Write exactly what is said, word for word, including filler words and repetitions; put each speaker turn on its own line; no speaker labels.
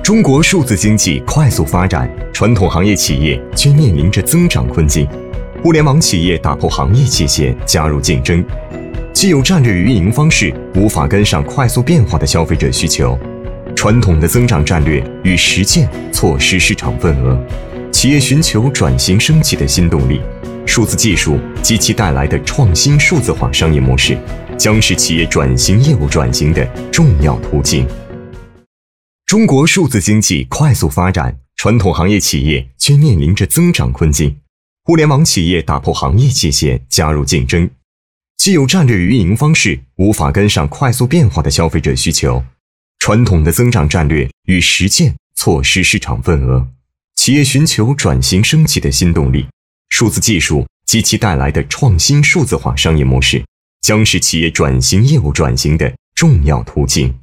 中国数字经济快速发展，传统行业企业均面临着增长困境。互联网企业打破行业界限，加入竞争。既有战略运营方式无法跟上快速变化的消费者需求，传统的增长战略与实践错失市场份额，企业寻求转型升级的新动力。数字技术及其带来的创新数字化商业模式，将是企业转型业务转型的重要途径。中国数字经济快速发展，传统行业企业均面临着增长困境。互联网企业打破行业界限，加入竞争。既有战略运营方式无法跟上快速变化的消费者需求，传统的增长战略与实践错失市场份额，企业寻求转型升级的新动力。数字技术及其带来的创新数字化商业模式，将是企业转型业务转型的重要途径。